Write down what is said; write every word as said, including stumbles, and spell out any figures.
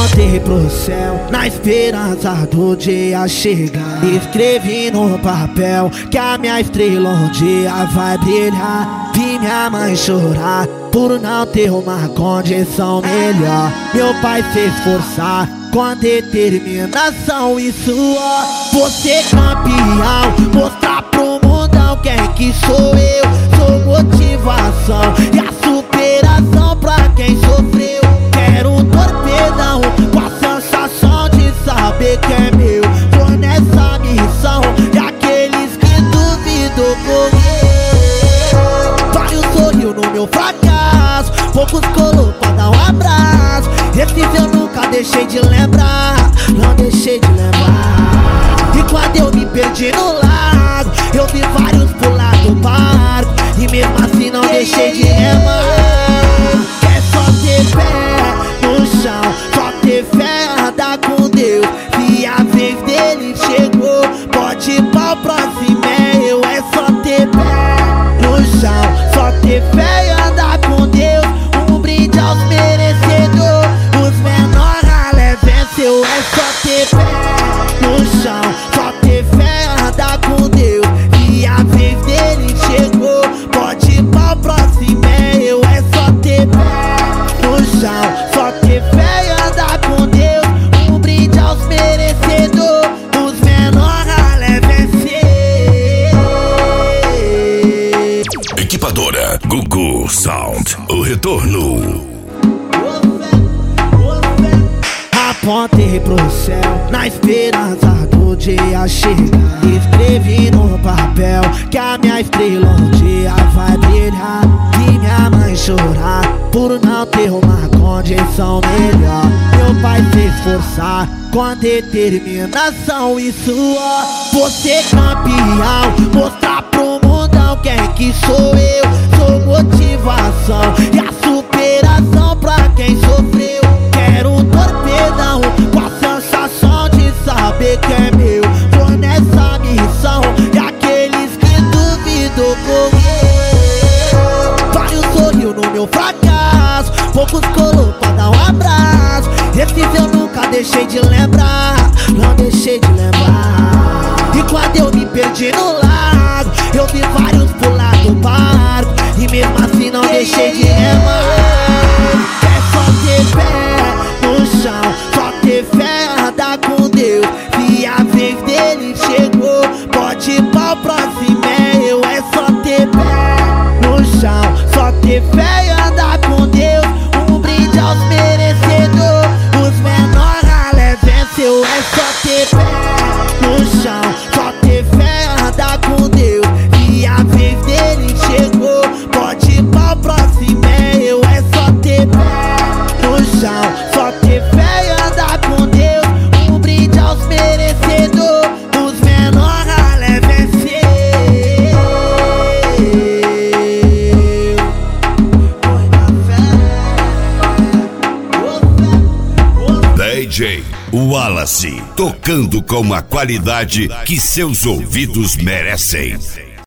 Apontei pro céu na esperança do dia chegar. Escrevi no papel que a minha estrela um dia vai brilhar. Vi minha mãe chorar por não ter uma condição melhor. Meu pai se esforçar com determinação e suor. Você campeão, mostrar pro mundão quem que sou eu. Sou motivação e a superação pra quem sofreu. Quero um torpedão com a sensação de saber que é meu. Tô nessa missão e aqueles que duvidam correr. Vários sorriu no meu fracasso, poucos colou pra dar um abraço. Esses eu nunca deixei de lembrar, não deixei de lembrar. E quando eu me perdi no lago, eu vi vários pular do barco, e mesmo assim não deixei de remar. É só ter fé no chão, só ter fé, andar com Deus. Se a vez dele chegou, pode ir pra próxima, é eu. É só ter fé no chão, só ter fé e andar com Deus. Um brinde aos merecedores, os menores ralé venceu. É só ter fé no chão, só ter fé, andar com Deus. E a vez dele chegou, pode ir pra próxima, é eu. É só ter fé no chão, só ter fé e andar com Deus. Um brinde aos merecedores, os menores ralé vencer. Equipadora Gugu Sound, o retorno. Apontei pro céu na esperança do dia chegar. Escrevi no papel que a minha estrela um dia vai brilhar. Vi minha mãe chorar por não ter uma condição melhor. Meu pai se esforçar com determinação e suor. Você campeão, mostrar pro mundão quem que sou eu. Sou motivação e a superação pra quem sofreu. Quero um torpedão com a sensação de saber que é meu. Tô nessa missão e aqueles que duvidam correr. Vários sorriu no meu fracasso, poucos colou pra dar um abraço. Esses eu nunca deixei de lembrar, não deixei de lembrar. E quando eu me perdi no lago, eu vi vários pular do barco, e mesmo assim não deixei de remar. É só ter fé no chão, só ter fé, andar com Deus. Se a vez dele chegou, pode ir pra próxima, é eu. É só ter fé no chão, só ter fé e andar com Deus. Um brinde aos merecedores, os menores ralé venceu. É só ter fé no chão, só ter fé, andar com Deus. Se a vez dele chegou, pode ir pra próxima, é eu. É só ter fé no chão, só ter fé e andar com Deus. Um brinde aos merecedores, os menores ralé venceu. Foi na fé. D J Wallace, tocando com a qualidade que seus ouvidos merecem.